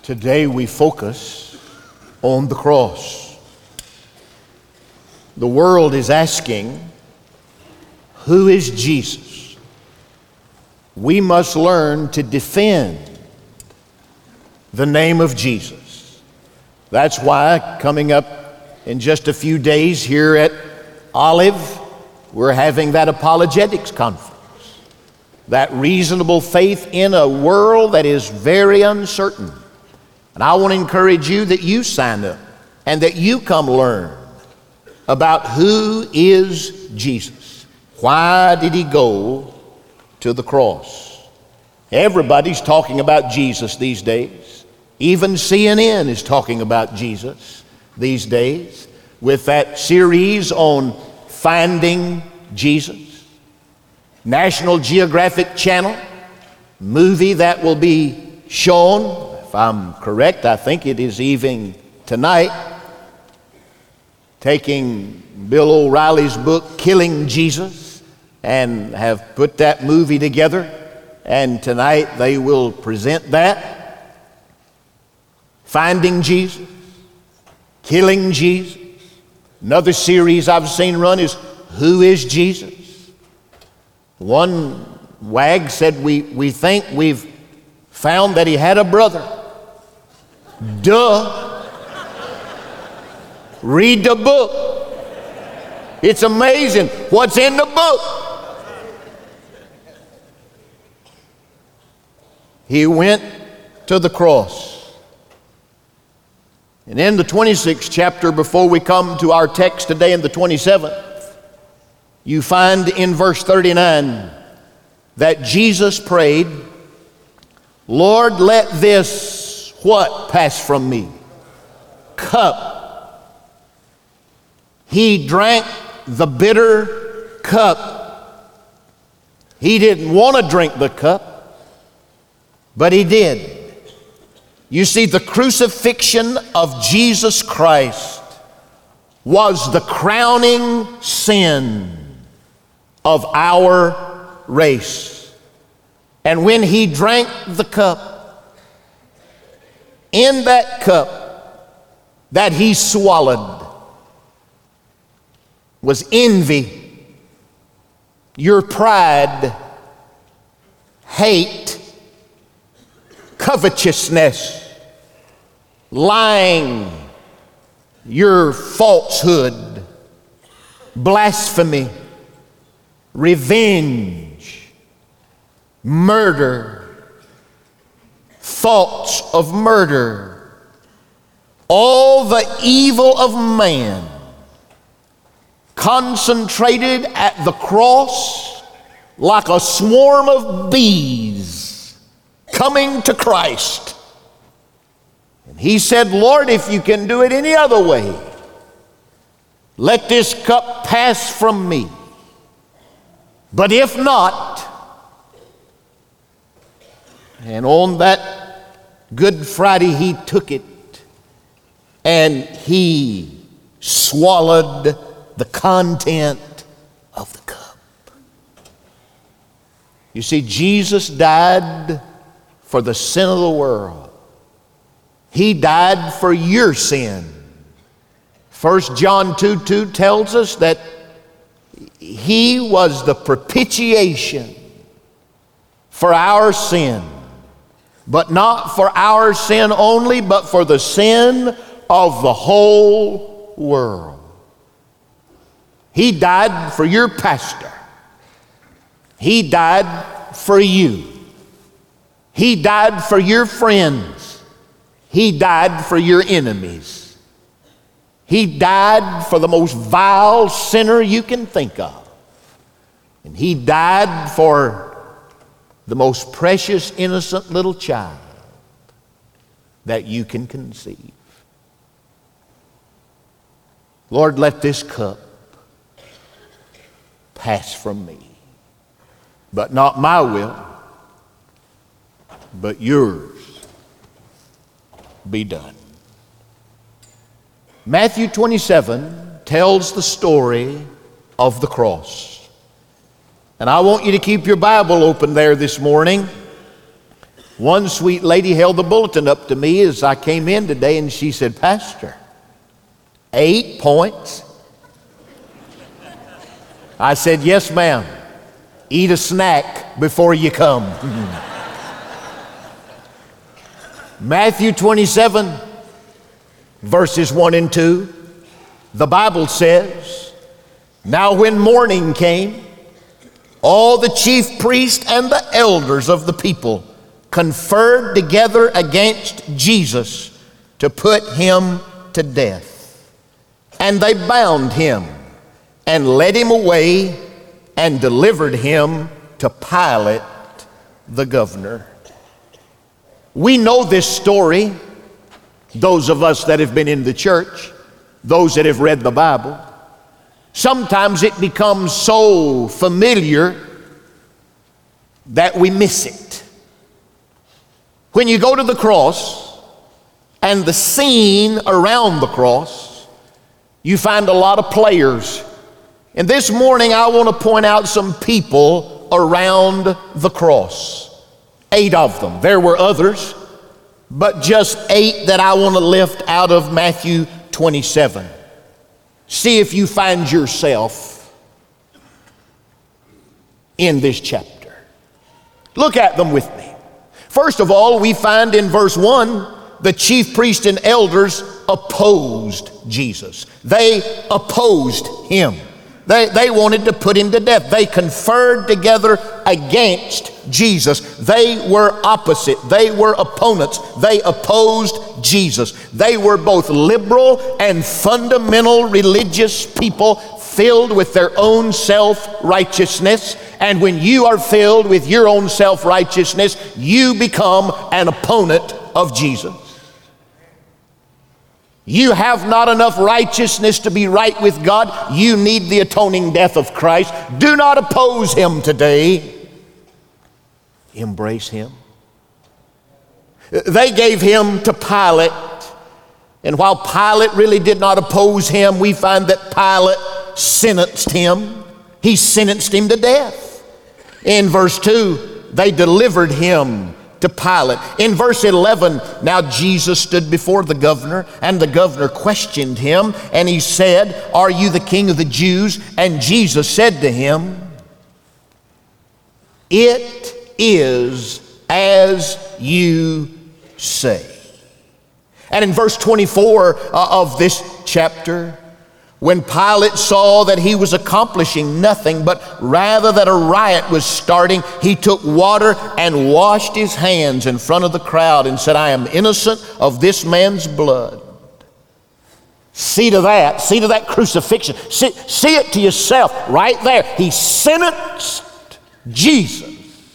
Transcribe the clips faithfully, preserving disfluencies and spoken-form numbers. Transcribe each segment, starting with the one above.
Today we focus on the cross. The world is asking, who is Jesus? We must learn to defend the name of Jesus. That's why coming up in just a few days here at Olive, we're having that apologetics conference. That reasonable faith in a world that is very uncertain. And I want to encourage you that you sign up and that you come learn about who is Jesus. Why did he go to the cross? Everybody's talking about Jesus these days. Even C N N is talking about Jesus these days with that series on Finding Jesus. National Geographic Channel movie that will be shown. If I'm correct, I think it is even tonight, taking Bill O'Reilly's book, Killing Jesus, and have put that movie together. And tonight they will present that. Finding Jesus, Killing Jesus. Another series I've seen run is Who is Jesus? One wag said, we, we think we've found that he had a brother. Duh. Read the book. It's amazing what's in the book. He went to the cross. And in the twenty-sixth chapter, before we come to our text today in the twenty-seventh, you find in verse thirty-nine that Jesus prayed, Lord, let this what pass from me? Cup. He drank the bitter cup. He didn't want to drink the cup, but he did. You see, the crucifixion of Jesus Christ was the crowning sin of our race. And when he drank the cup, in that cup that he swallowed was envy, your pride, hate, covetousness, lying, your falsehood, blasphemy, revenge, murder, thoughts of murder, all the evil of man concentrated at the cross like a swarm of bees coming to Christ. And he said, Lord, if you can do it any other way, let this cup pass from me. But if not, and on that Good Friday, he took it and he swallowed the content of the cup. You see, Jesus died for the sin of the world. He died for your sin. First John two two tells us that he was the propitiation for our sin. But not for our sin only, but for the sin of the whole world. He died for your pastor. He died for you. He died for your friends. He died for your enemies. He died for the most vile sinner you can think of. And he died for the most precious, innocent little child that you can conceive. Lord, let this cup pass from me. But not my will, but yours be done. Matthew twenty-seven tells the story of the cross. And I want you to keep your Bible open there this morning One sweet lady held the bulletin up to me as I came in today, and she said, "Pastor, eight points?" I said, "Yes, ma'am. Eat a snack before you come." Matthew twenty-seven, verses one and two, the Bible says, "Now when morning came, all the chief priests and the elders of the people conferred together against Jesus to put him to death. And they bound him and led him away and delivered him to Pilate, the governor." We know this story, those of us that have been in the church, those that have read the Bible. Sometimes it becomes so familiar that we miss it. When you go to the cross and the scene around the cross, you find a lot of players. And this morning I want to point out some people around the cross. Eight of them. There were others, but just eight that I want to lift out of Matthew twenty-seven. See if you find yourself in this chapter. Look at them with me. First of all, we find in verse one, the chief priests and elders opposed Jesus. They opposed him. They, they wanted to put him to death. They conferred together against Jesus. They were opposite. They were opponents. They opposed Jesus. They were both liberal and fundamental religious people filled with their own self-righteousness. And when you are filled with your own self-righteousness, you become an opponent of Jesus. You have not enough righteousness to be right with God. You need the atoning death of Christ. Do not oppose him today. Embrace him. They gave him to Pilate. And while Pilate really did not oppose him, we find that Pilate sentenced him. He sentenced him to death. In verse two, they delivered him to Pilate. In verse eleven, now Jesus stood before the governor, and the governor questioned him, and he said, "Are you the king of the Jews?" And Jesus said to him, "It is as you say." And in verse twenty-four uh, of this chapter, when Pilate saw that he was accomplishing nothing, but rather that a riot was starting, he took water and washed his hands in front of the crowd and said, "I am innocent of this man's blood." See to that. See to that crucifixion. See, see it to yourself right there. He sentenced Jesus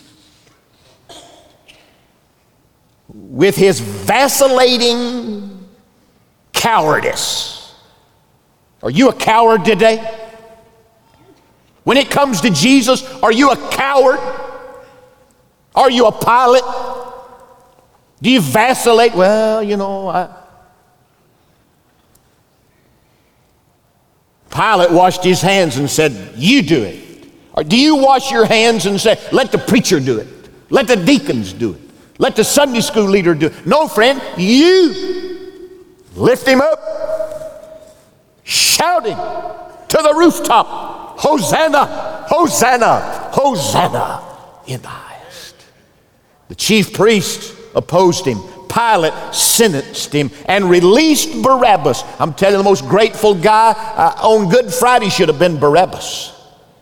with his vacillating cowardice. Are you a coward today? When it comes to Jesus, are you a coward? Are you a Pilate? Do you vacillate? Well, you know, I... Pilate washed his hands and said, "You do it." Or do you wash your hands and say, "Let the preacher do it. Let the deacons do it. Let the Sunday school leader do it"? No, friend, you lift him up, shouting to the rooftop, "Hosanna, Hosanna, Hosanna in the highest." The chief priests opposed him. Pilate sentenced him and released Barabbas. I'm telling you, the most grateful guy uh, on Good Friday should have been Barabbas.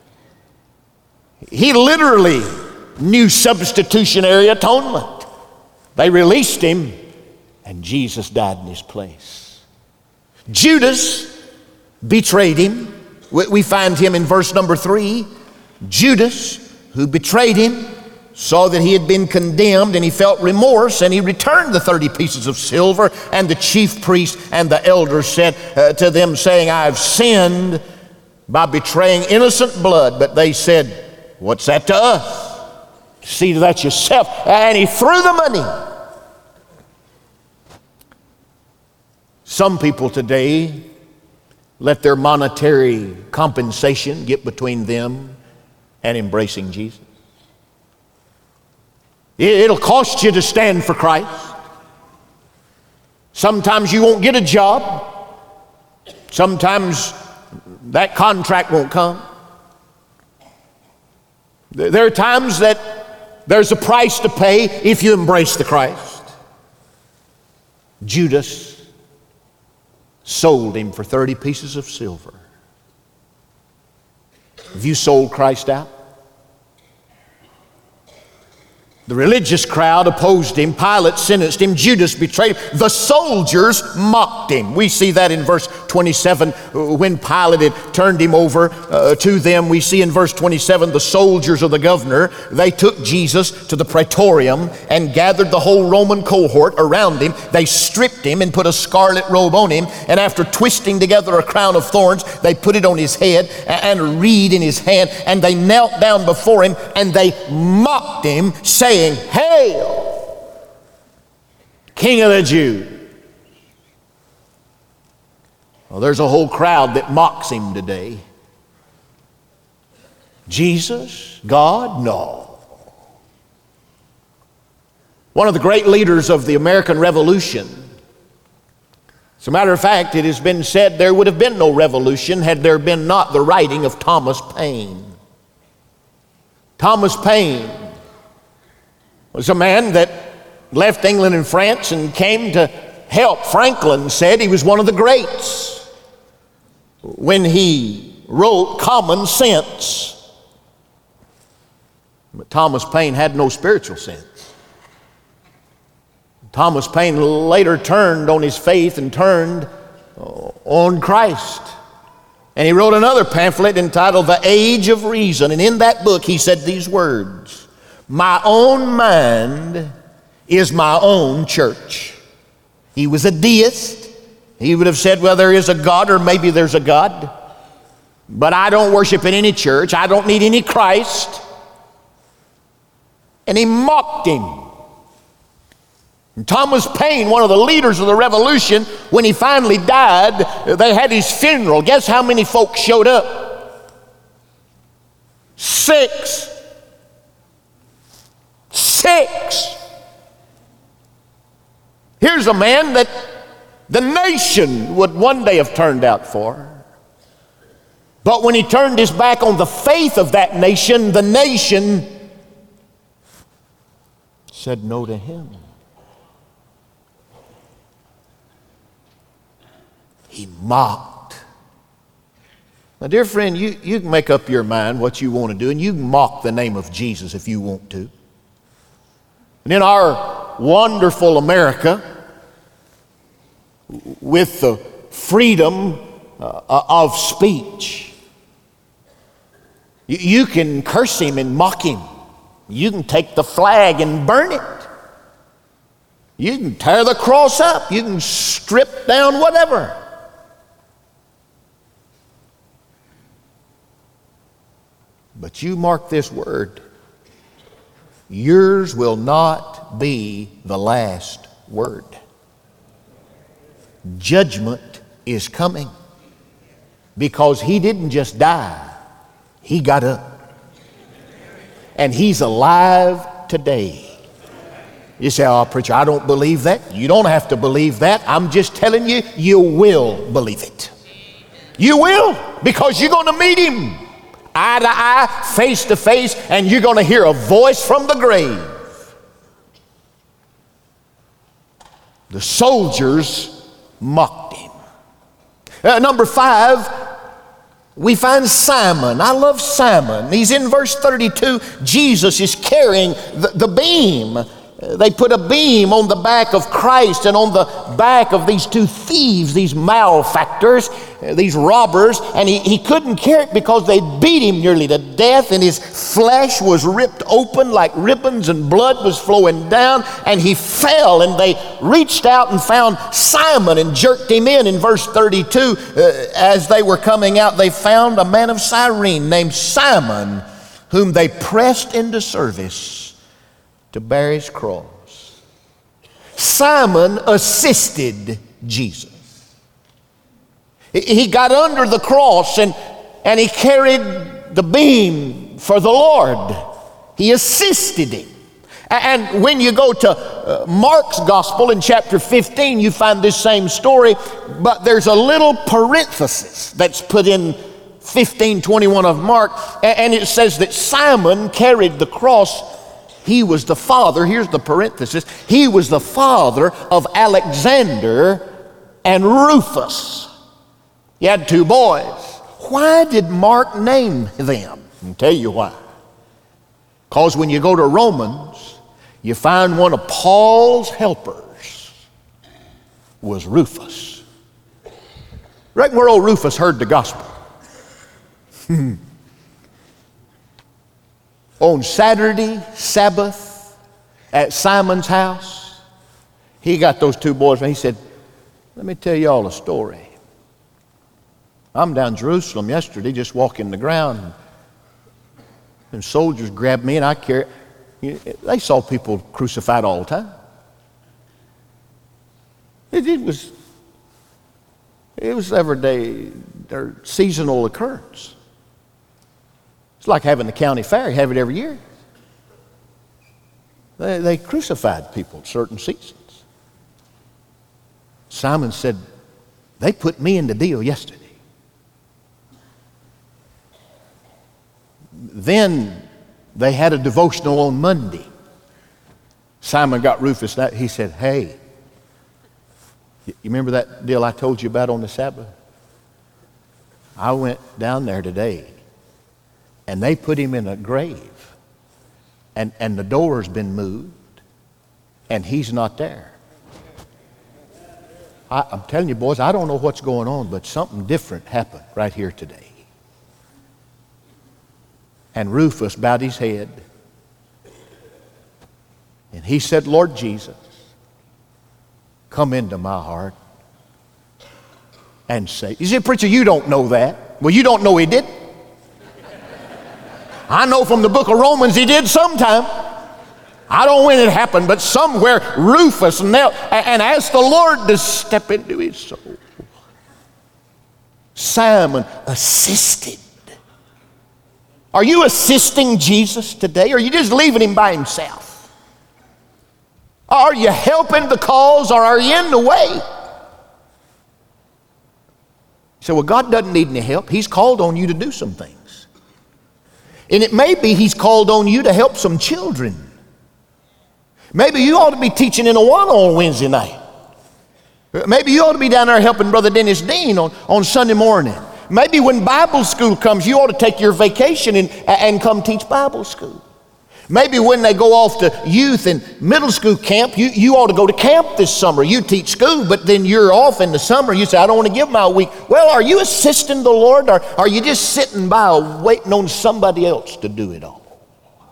He literally knew substitutionary atonement. They released him, and Jesus died in his place. Judas betrayed him. We find him in verse number three. Judas, who betrayed him, saw that he had been condemned, and he felt remorse, and he returned the thirty pieces of silver. And the chief priests and the elders said uh, to them, saying, "I have sinned by betraying innocent blood." But they said, "What's that to us? See to that yourself." And he threw the money. Some people today let their monetary compensation get between them and embracing Jesus. It'll cost you to stand for Christ. Sometimes you won't get a job. Sometimes that contract won't come. There are times that there's a price to pay if you embrace the Christ. Judas sold him for thirty pieces of silver. Have you sold Christ out? The religious crowd opposed him. Pilate sentenced him. Judas betrayed him. The soldiers mocked him. We see that in verse twenty-seven. When Pilate had turned him over uh, to them, we see in verse twenty-seven, the soldiers of the governor, they took Jesus to the praetorium and gathered the whole Roman cohort around him. They stripped him and put a scarlet robe on him. And after twisting together a crown of thorns, they put it on his head and a reed in his hand. And they knelt down before him and they mocked him, saying, "Hail, King of the Jews." Well, there's a whole crowd that mocks him today. Jesus, God? No. One of the great leaders of the American Revolution. As a matter of fact, it has been said there would have been no revolution had there been not the writing of Thomas Paine. Thomas Paine was a man that left England and France and came to help. Franklin said he was one of the greats when he wrote Common Sense. But Thomas Paine had no spiritual sense. Thomas Paine later turned on his faith and turned on Christ. And he wrote another pamphlet entitled The Age of Reason. And in that book he said these words: "My own mind is my own church." He was a deist. He would have said, well, there is a God, or maybe there's a God. But I don't worship in any church. I don't need any Christ. And he mocked him. And Thomas Paine, one of the leaders of the revolution, when he finally died, they had his funeral. Guess how many folks showed up? Six. Six. Here's a man that the nation would one day have turned out for. But when he turned his back on the faith of that nation, the nation said no to him. He mocked. Now, dear friend, you, you can make up your mind what you want to do, and you can mock the name of Jesus if you want to. And in our wonderful America, with the freedom uh, of speech, you, you can curse him and mock him. You can take the flag and burn it. You can tear the cross up. You can strip down whatever. But you mark this word: yours will not be the last word. Judgment is coming, because he didn't just die, he got up. And he's alive today. You say, "Oh, preacher, I don't believe that." You don't have to believe that. I'm just telling you, you will believe it. You will, because you're going to meet him eye to eye, face to face, and you're going to hear a voice from the grave. The soldiers mocked him. Uh, number five, we find Simon. I love Simon. He's in verse thirty-two. Jesus is carrying the, the beam. Uh, they put a beam on the back of Christ and on the back of these two thieves, these malefactors, uh, these robbers, and he, he couldn't carry it because they beat him nearly to death, and his flesh was ripped open like ribbons and blood was flowing down, and he fell, and they reached out and found Simon and jerked him in. In verse thirty-two, uh, as they were coming out, they found a man of Cyrene named Simon, whom they pressed into service to bear his cross. Simon assisted Jesus. He got under the cross and, and he carried the beam for the Lord. He assisted him. And when you go to uh, Mark's gospel in chapter fifteen, you find this same story, but there's a little parenthesis that's put in fifteen twenty-one of Mark, and it says that Simon carried the cross. He was the father, here's the parenthesis, he was the father of Alexander and Rufus. He had two boys. Why did Mark name them? I'll tell you why. Because when you go to Romans, you find one of Paul's helpers was Rufus. Reckon where old Rufus heard the gospel. On Saturday, Sabbath, at Simon's house, he got those two boys and he said, let me tell you all a story. I'm down in Jerusalem yesterday, just walking the ground, and soldiers grabbed me and I carried, they saw people crucified all the time. It, it was, it was everyday or seasonal occurrence. It's like having the county fair. You have it every year. They, they crucified people at certain seasons. Simon said, they put me in the deal yesterday. Then they had a devotional on Monday. Simon got Rufus that. He said, hey, you remember that deal I told you about on the Sabbath? I went down there today. And they put him in a grave. And, and the door's been moved. And he's not there. I, I'm telling you, boys, I don't know what's going on, but something different happened right here today. And Rufus bowed his head. And he said, Lord Jesus, come into my heart and say, you said, preacher, you don't know that. Well, you don't know he did. I know from the book of Romans he did sometime. I don't know when it happened, but somewhere Rufus knelt and asked the Lord to step into his soul. Simon assisted. Are you assisting Jesus today, or are you just leaving him by himself? Are you helping the cause, or are you in the way? You say, well, God doesn't need any help. He's called on you to do some things. And it may be he's called on you to help some children. Maybe you ought to be teaching in Awana on Wednesday night. Maybe you ought to be down there helping Brother Dennis Dean on, on Sunday morning. Maybe when Bible school comes, you ought to take your vacation and, and come teach Bible school. Maybe when they go off to youth and middle school camp, you, you ought to go to camp this summer. You teach school, but then you're off in the summer. You say, I don't want to give my week. Well, are you assisting the Lord, or are you just sitting by waiting on somebody else to do it all?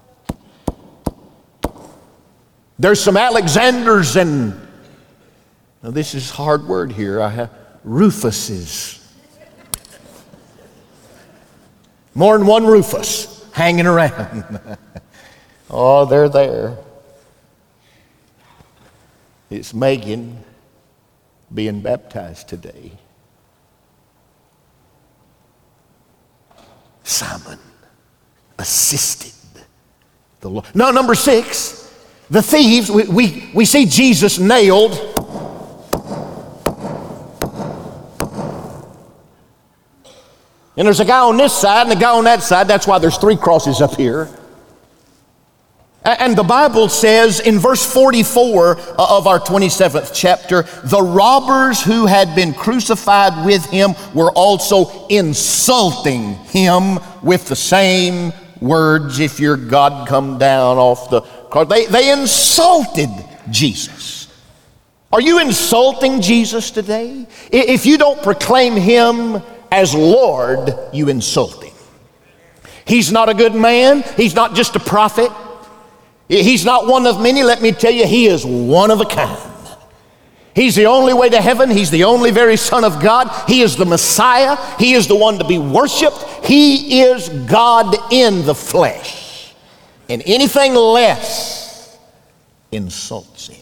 There's some Alexanders and, now this is a hard word here, I have Rufuses. More than one Rufus hanging around. Oh, they're there. It's Megan being baptized today. Simon assisted the Lord. Now, number six, the thieves, we, we, we see Jesus nailed. And there's a guy on this side and a guy on that side. That's why there's three crosses up here. And the Bible says in verse forty-four of our twenty-seventh chapter, the robbers who had been crucified with him were also insulting him with the same words, if your God come down off the cross. They, they insulted Jesus. Are you insulting Jesus today? If you don't proclaim him as Lord, you insult him. He's not a good man. He's not just a prophet. He's not one of many. Let me tell you, he is one of a kind. He's the only way to heaven. He's the only very Son of God. He is the Messiah. He is the one to be worshiped. He is God in the flesh. And anything less insults him.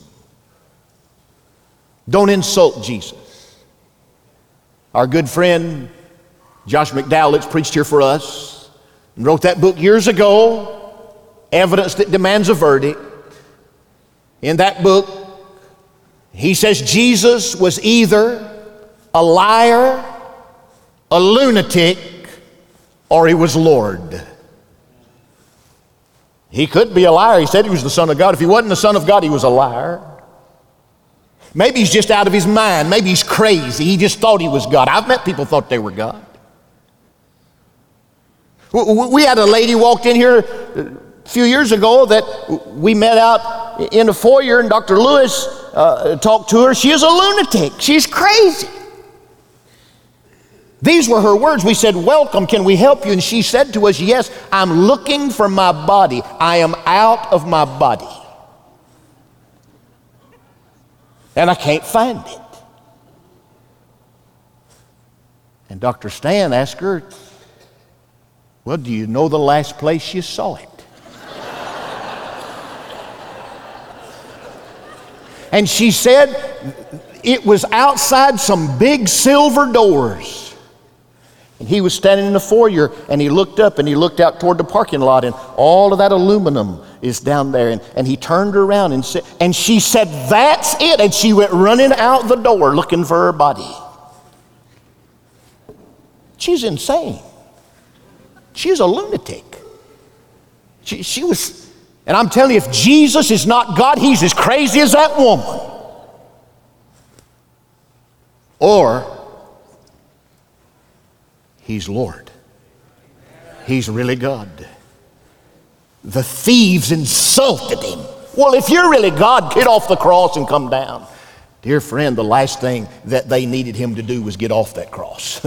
Don't insult Jesus. Our good friend Josh McDowell, that's preached here for us, and wrote that book years ago, Evidence That Demands a Verdict. In that book, he says Jesus was either a liar, a lunatic, or he was Lord. He could be a liar. He said he was the Son of God. If he wasn't the Son of God, he was a liar. Maybe he's just out of his mind. Maybe he's crazy. He just thought he was God. I've met people who thought they were God. We had a lady walked in here a few years ago that we met out in the foyer, and Doctor Lewis uh, talked to her. She is a lunatic. She's crazy. These were her words. We said, "Welcome, can we help you?" And she said to us, "Yes, I'm looking for my body. I am out of my body. And I can't find it." And Doctor Stan asked her, "Well, do you know the last place you saw it?" And she said it was outside some big silver doors. And he was standing in the foyer, and he looked up and he looked out toward the parking lot, and all of that aluminum is down there. And, and he turned around and said, and she said, "That's it." And she went running out the door looking for her body. She's insane. She's a lunatic. She, she was, and I'm telling you, if Jesus is not God, he's as crazy as that woman. Or he's Lord. He's really God. The thieves insulted him. Well, if you're really God, get off the cross and come down. Dear friend, the last thing that they needed him to do was get off that cross.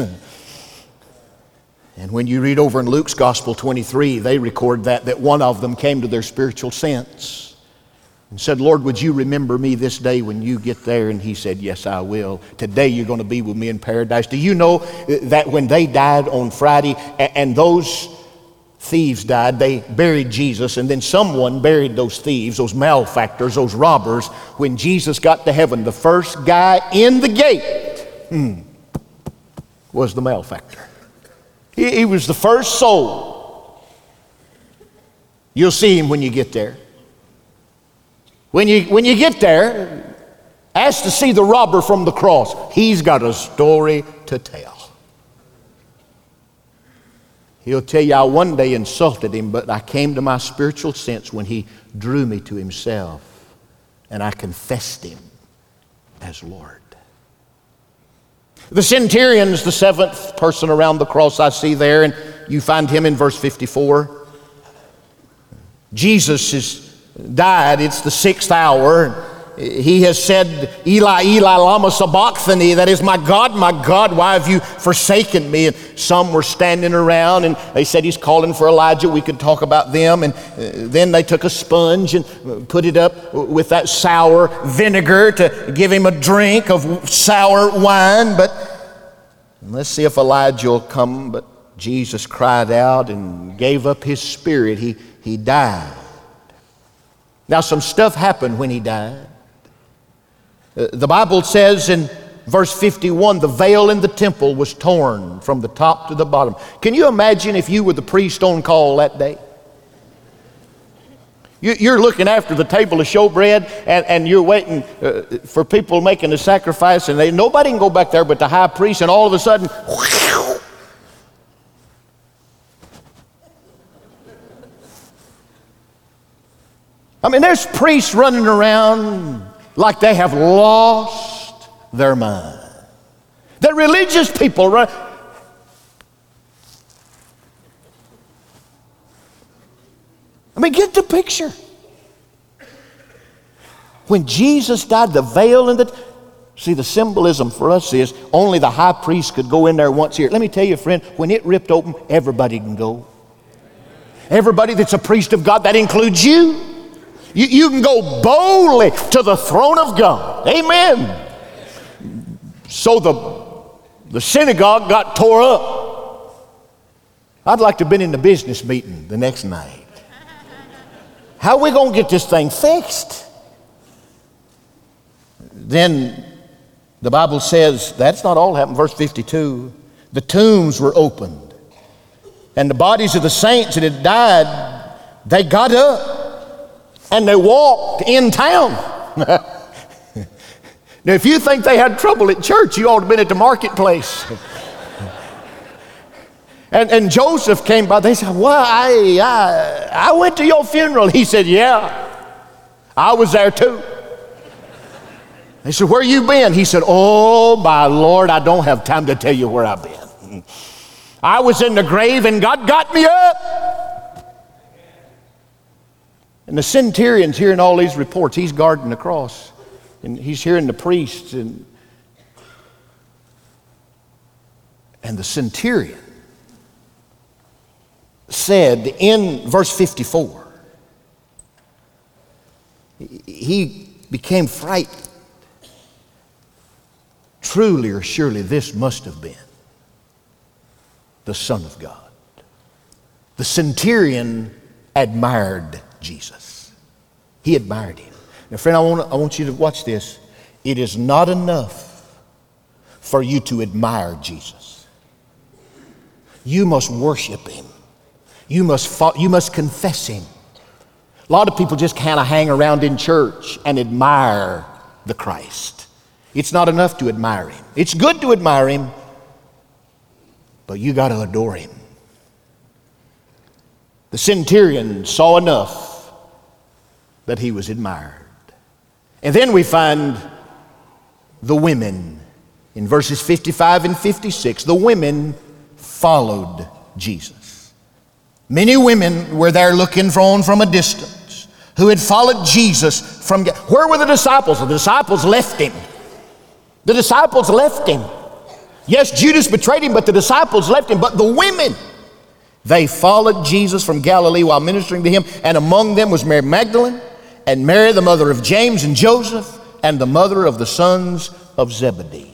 And when you read over in Luke's Gospel twenty-three, they record that, that one of them came to their spiritual sense and said, "Lord, would you remember me this day when you get there?" And he said, "Yes, I will. Today you're going to be with me in paradise." Do you know that when they died on Friday and those thieves died, they buried Jesus, and then someone buried those thieves, those malefactors, those robbers. When Jesus got to heaven, the first guy in the gate hmm, was the malefactor. He, he was the first soul. You'll see him when you get there. When you, when you get there, ask to see the robber from the cross. He's got a story to tell. He'll tell you, "I one day insulted him, but I came to my spiritual sense when he drew me to himself, and I confessed him as Lord." The centurion's the seventh person around the cross I see there, and you find him in verse fifty-four. Jesus is died. It's the sixth hour. He has said, "Eli, Eli, lama sabachthani," that is, "My God, my God, why have you forsaken me?" And some were standing around, and they said he's calling for Elijah. We could talk about them. And then they took a sponge and put it up with that sour vinegar to give him a drink of sour wine. But let's see if Elijah will come. But Jesus cried out and gave up his spirit. He, he died. Now, some stuff happened when he died. Uh, the Bible says in verse fifty-one, the veil in the temple was torn from the top to the bottom. Can you imagine if you were the priest on call that day? You, you're looking after the table of showbread, and, and you're waiting uh, for people making the sacrifice, and they, nobody can go back there but the high priest, and all of a sudden, whew, I mean, there's priests running around like they have lost their mind. The religious people run. I mean, get the picture. When Jesus died, the veil in the... See, the symbolism for us is only the high priest could go in there once a year. Let me tell you, friend, when it ripped open, everybody can go. Everybody that's a priest of God, that includes you. You, you can go boldly to the throne of God. Amen. So the, the synagogue got tore up. I'd like to have been in the business meeting the next night. How are we going to get this thing fixed? Then the Bible says that's not all happened. Verse fifty-two, the tombs were opened, and the bodies of the saints that had died, they got up. and they walked in town. Now, if you think they had trouble at church, you ought to have been at the marketplace. and, and Joseph came by. They said, well, I, I, I went to your funeral. He said, yeah, I was there too. They said, where you been? He said, oh, my Lord, I don't have time to tell you where I've been. I was in the grave and God got me up. And the centurion's hearing all these reports. He's guarding the cross. And he's hearing the priests. And, and the centurion said in verse fifty-four, he became frightened. Truly or surely this must have been the Son of God. The centurion admired Jesus. He admired him. Now, friend, I want, I want you to watch this. It is not enough for you to admire Jesus. You must worship him. You must, fo- you must confess him. A lot of people just kind of hang around in church and admire the Christ. It's not enough to admire him. It's good to admire him, but you got to adore him. The centurion saw enough that he was admired. And then we find the women in verses fifty-five and fifty-six. The women followed Jesus. Many women were there looking on from a distance who had followed Jesus from... Where were the disciples? The disciples left him. The disciples left him. Yes, Judas betrayed him, but the disciples left him. But the women, they followed Jesus from Galilee while ministering to him, and among them was Mary Magdalene, and Mary, the mother of James and Joseph, and the mother of the sons of Zebedee,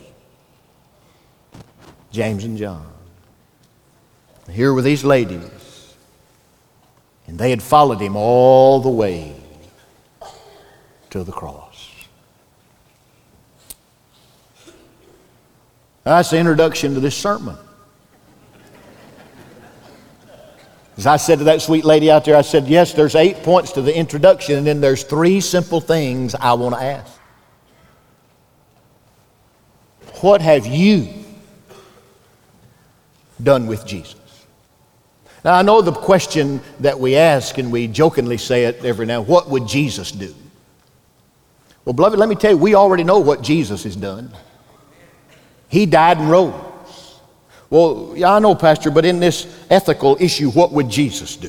James and John. Here were these ladies, and they had followed him all the way to the cross. That's the introduction to this sermon. As I said to that sweet lady out there, I said, yes, there's eight points to the introduction, and then there's three simple things I want to ask. What have you done with Jesus? Now, I know the question that we ask, and we jokingly say it every now and then, what would Jesus do? Well, beloved, let me tell you, we already know what Jesus has done. He died and rose. Well, yeah, I know, Pastor, but in this ethical issue, what would Jesus do?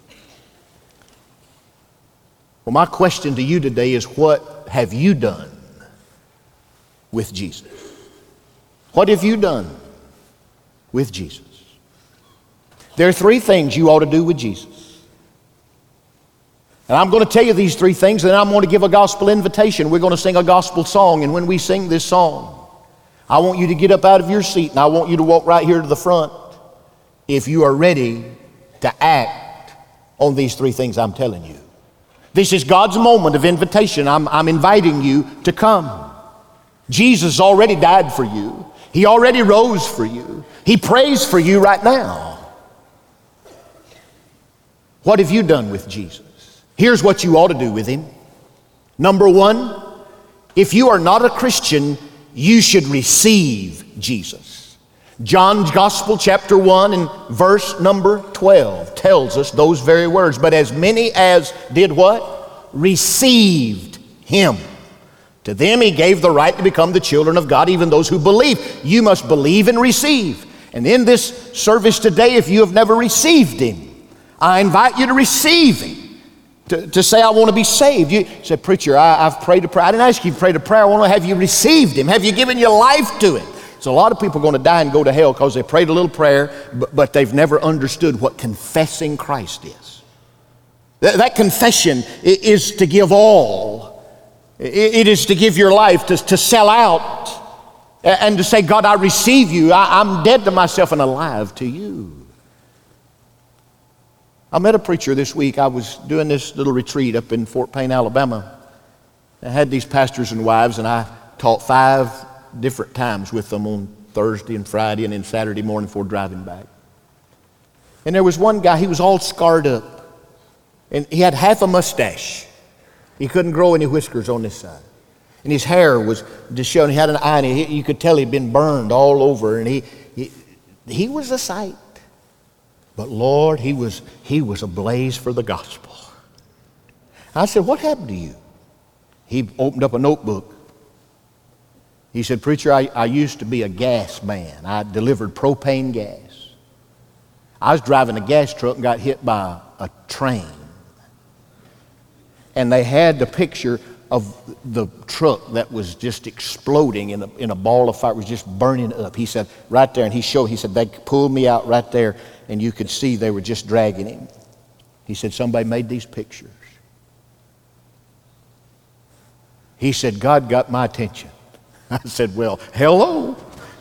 Well, my question to you today is, what have you done with Jesus? What have you done with Jesus? There are three things you ought to do with Jesus. And I'm going to tell you these three things, and then I'm going to give a gospel invitation. We're going to sing a gospel song, and when we sing this song, I want you to get up out of your seat, and I want you to walk right here to the front if you are ready to act on these three things I'm telling you. This is God's moment of invitation. I'm, I'm inviting you to come. Jesus already died for you. He already rose for you. He prays for you right now. What have you done with Jesus? Here's what you ought to do with him. Number one, if you are not a Christian, you should receive Jesus. John's Gospel, chapter one and verse number twelve tells us those very words. But as many as did what? Received him. To them he gave the right to become the children of God, even those who believe. You must believe and receive. And in this service today, if you have never received him, I invite you to receive him. To, to say, I want to be saved. You say, preacher, I, I've prayed a prayer. I didn't ask you to pray a prayer. I want to have you received him. Have you given your life to him? So a lot of people are going to die and go to hell because they prayed a little prayer, but, but they've never understood what confessing Christ is. That, that confession is to give all. It, it is to give your life, to, to sell out, and to say, God, I receive you. I, I'm dead to myself and alive to you. I met a preacher this week. I was doing this little retreat up in Fort Payne, Alabama. I had these pastors and wives, and I taught five different times with them on Thursday and Friday and then Saturday morning before driving back. And there was one guy, he was all scarred up, and he had half a mustache. He couldn't grow any whiskers on this side. And his hair was just showing. He had an eye, and he, you could tell he'd been burned all over. And he, he, he was a sight. But Lord, he was, he was ablaze for the gospel. I said, what happened to you? He opened up a notebook. He said, preacher, I, I used to be a gas man. I delivered propane gas. I was driving a gas truck and got hit by a train. And they had the picture of the truck that was just exploding in a, in a ball of fire. It was just burning up. He said, right there, and he showed, he said, they pulled me out right there, and you could see they were just dragging him. He said, somebody made these pictures. He said, God got my attention. I said, well, hello.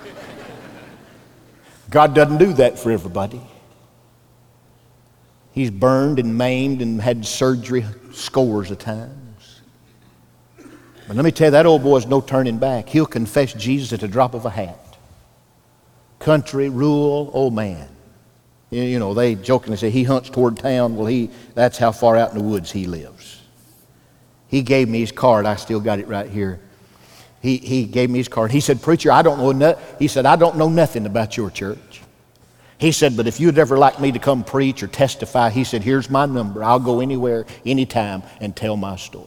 God doesn't do that for everybody. He's burned and maimed and had surgery scores of times. But let me tell you, that old boy's no turning back. He'll confess Jesus at the drop of a hat. Country, rural, old man. You know, they jokingly say he hunts toward town. Well, he that's how far out in the woods he lives. He gave me his card. I still got it right here. He, he gave me his card. He said, preacher, I don't know no, he said, I don't know nothing about your church. He said, but if you'd ever like me to come preach or testify, he said, here's my number. I'll go anywhere, anytime, and tell my story.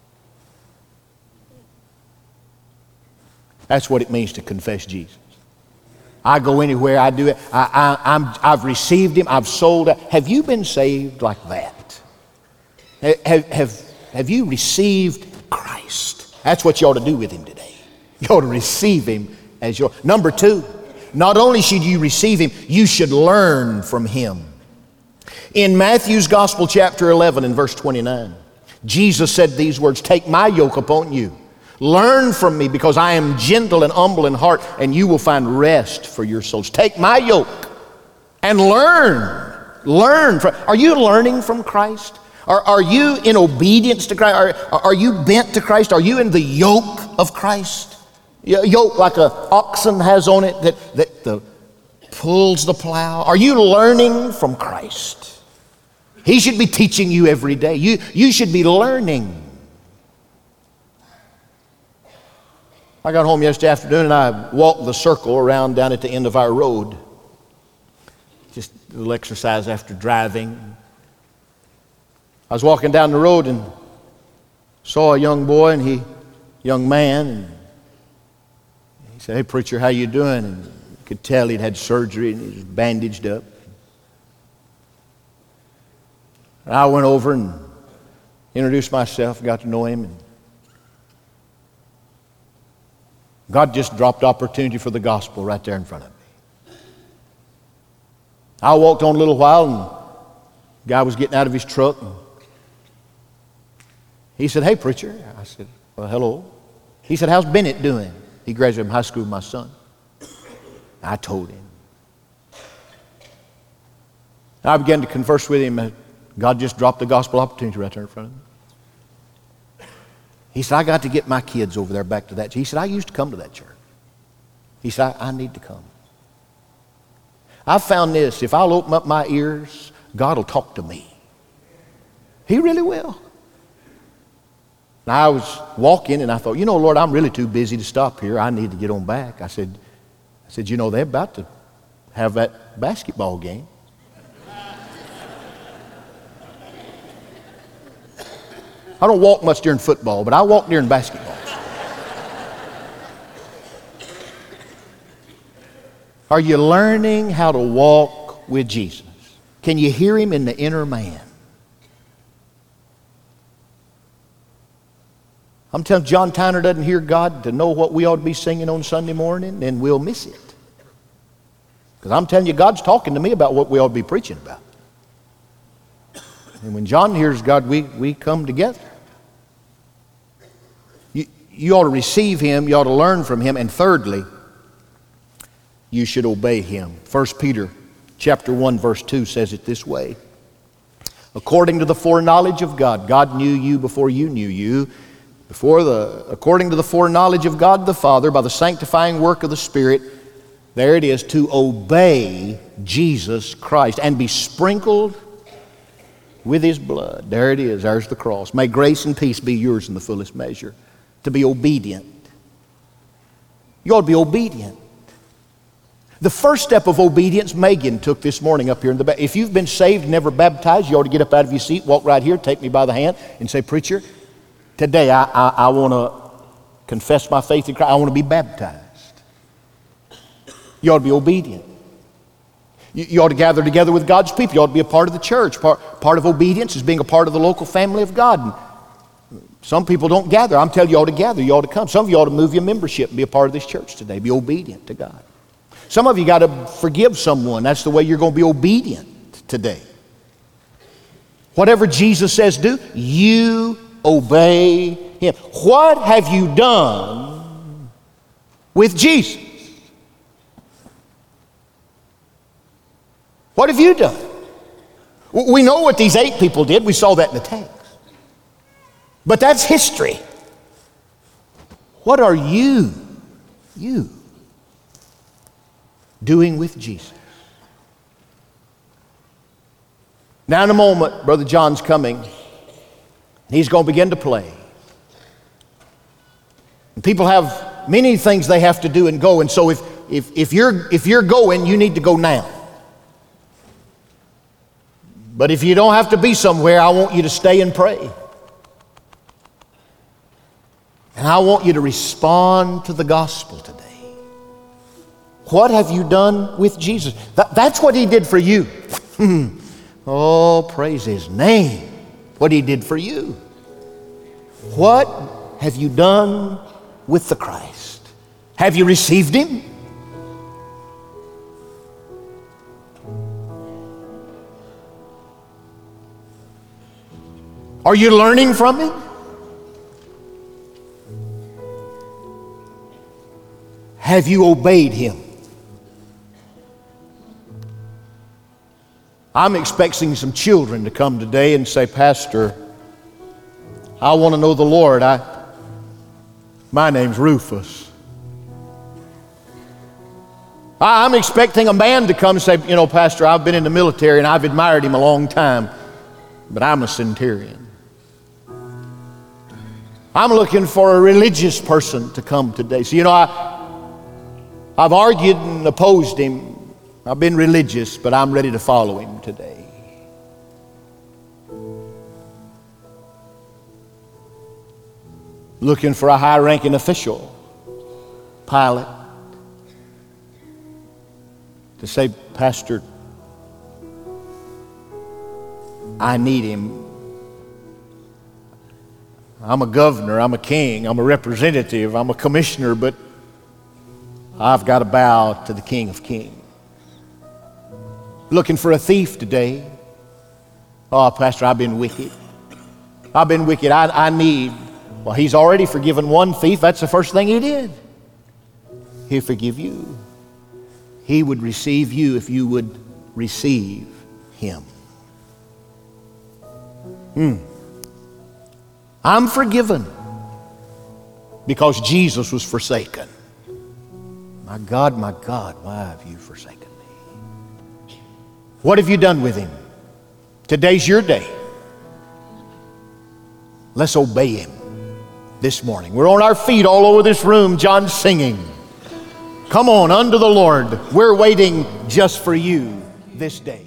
That's what it means to confess Jesus. I go anywhere, I do it. I, I, I'm, I've received him, I've sold it. Have you been saved like that? Have, have, have you received Christ? That's what you ought to do with him today. You ought to receive him as your... Number two, not only should you receive him, you should learn from him. In Matthew's Gospel, chapter eleven, and verse twenty-nine, Jesus said these words, take my yoke upon you. Learn from me, because I am gentle and humble in heart, and you will find rest for your souls. Take my yoke and learn. Learn from... Are you learning from Christ? Are, are you in obedience to Christ? Are, are you bent to Christ? Are you in the yoke of Christ? A yoke like an oxen has on it that, that the, pulls the plow. Are you learning from Christ? He should be teaching you every day. You, you should be learning. I got home yesterday afternoon and I walked the circle around down at the end of our road. Just a little exercise after driving. I was walking down the road and saw a young boy and he, young man, and he said, hey preacher, how you doing? And you could tell he'd had surgery and he was bandaged up. And I went over and introduced myself, got to know him. And God just dropped opportunity for the gospel right there in front of me. I walked on a little while and the guy was getting out of his truck. And he said, hey preacher. I said, well, hello. He said, how's Bennett doing? He graduated from high school with my son. I told him. I began to converse with him. God just dropped the gospel opportunity right there in front of him. He said, I got to get my kids over there back to that. He said, I used to come to that church. He said, I, I need to come. I've found this. If I'll open up my ears, God will talk to me. He really will. And I was walking and I thought, you know, Lord, I'm really too busy to stop here. I need to get on back. I said, I said, you know, they're about to have that basketball game. I don't walk much during football, but I walk during basketball. Are you learning how to walk with Jesus? Can you hear him in the inner man? I'm telling you, John Tyner doesn't hear God to know what we ought to be singing on Sunday morning, then we'll miss it. Because I'm telling you, God's talking to me about what we ought to be preaching about. And when John hears God, we, we come together. You, you ought to receive him, you ought to learn from him, and thirdly, you should obey him. First Peter chapter one, verse two says it this way. According to the foreknowledge of God, God knew you before you knew you. Before the, according to the foreknowledge of God the Father, by the sanctifying work of the Spirit, there it is, to obey Jesus Christ and be sprinkled with His blood. There it is. There's the cross. May grace and peace be yours in the fullest measure. To be obedient. You ought to be obedient. The first step of obedience Megan took this morning up here in the back. If you've been saved, never baptized, you ought to get up out of your seat, walk right here, take me by the hand, and say, "Preacher, today I, I, I want to confess my faith in Christ. I want to be baptized." You ought to be obedient. You, you ought to gather together with God's people. You ought to be a part of the church. Part, part of obedience is being a part of the local family of God. And some people don't gather. I'm telling you, you ought to gather. You ought to come. Some of you ought to move your membership and be a part of this church today. Be obedient to God. Some of you got to forgive someone. That's the way you're going to be obedient today. Whatever Jesus says do, you obey Him. What have you done with Jesus? What have you done? We know what these eight people did. We saw that in the text. But that's history. What are you, you, doing with Jesus? Now in a moment, Brother John's coming. He's going to begin to play. And people have many things they have to do and go. And so if, if, if, you're, if you're going, you need to go now. But if you don't have to be somewhere, I want you to stay and pray. And I want you to respond to the gospel today. What have you done with Jesus? That, that's what He did for you. Oh, praise His name. What He did for you. What have you done with the Christ? Have you received Him? Are you learning from Him? Have you obeyed Him? I'm expecting some children to come today and say, "Pastor, I want to know the Lord. I, my name's Rufus." I, I'm expecting a man to come and say, "You know, Pastor, I've been in the military and I've admired him a long time, but I'm a centurion." I'm looking for a religious person to come today. So, you know, I, I've argued and opposed him. I've been religious, but I'm ready to follow Him today. Looking for a high-ranking official, pilot, to say, "Pastor, I need him. I'm a governor, I'm a king, I'm a representative, I'm a commissioner, but I've got to bow to the King of Kings." Looking for a thief today. "Oh, Pastor, I've been wicked. I've been wicked. I, I need..." Well, He's already forgiven one thief. That's the first thing He did. He'll forgive you. He would receive you if you would receive Him. Hmm. I'm forgiven because Jesus was forsaken. My God, my God, why have you forsaken me? What have you done with Him? Today's your day. Let's obey Him this morning. We're on our feet all over this room, John's singing. Come on, unto the Lord. We're waiting just for you this day.